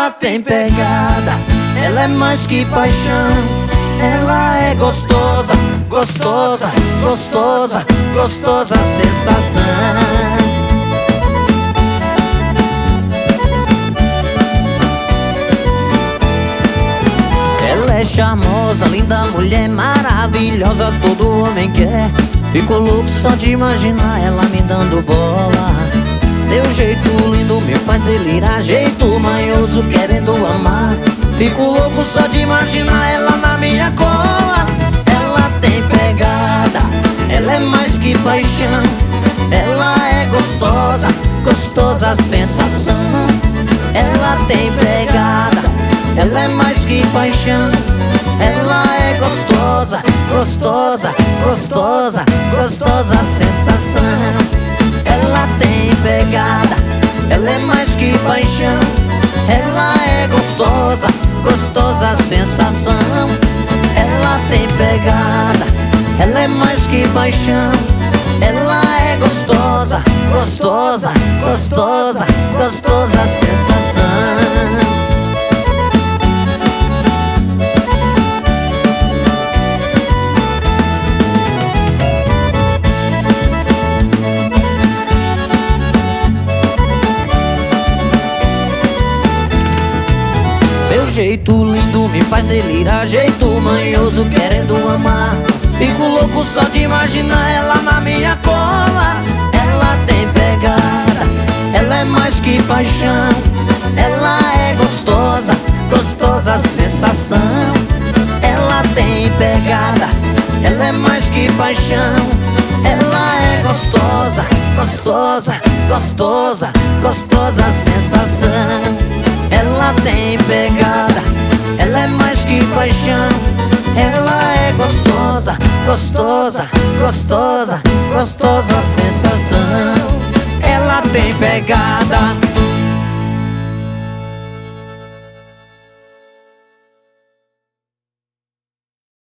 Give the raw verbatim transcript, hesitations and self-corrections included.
Ela tem pegada, ela é mais que paixão. Ela é gostosa, gostosa, gostosa, gostosa sensação. Ela é charmosa, linda mulher, maravilhosa, todo homem quer. Fico louco só de imaginar ela me dando bola. Teu jeito lindo me faz delirar, jeito manhoso querendo amar. Fico louco só de imaginar ela na minha cola. Ela tem pegada, ela é mais que paixão. Ela é gostosa, gostosa sensação. Ela tem pegada, ela é mais que paixão. Ela é gostosa, gostosa, gostosa, gostosa sensação. Ela tem pegada, ela é mais que paixão. Ela é gostosa, gostosa sensação. Ela tem pegada, ela é mais que paixão. Ela é gostosa, gostosa, gostosa, gostosa sensação. Seu jeito lindo me faz delirar, jeito manhoso querendo amar. Fico louco só de imaginar ela na minha cola. Ela tem pegada, ela é mais que paixão. Ela é gostosa, gostosa sensação. Ela tem pegada, ela é mais que paixão. Ela é gostosa, gostosa, gostosa, gostosa sensação. Ela tem pegada, ela é mais que paixão. Ela é gostosa, gostosa, gostosa, gostosa sensação. Ela tem pegada.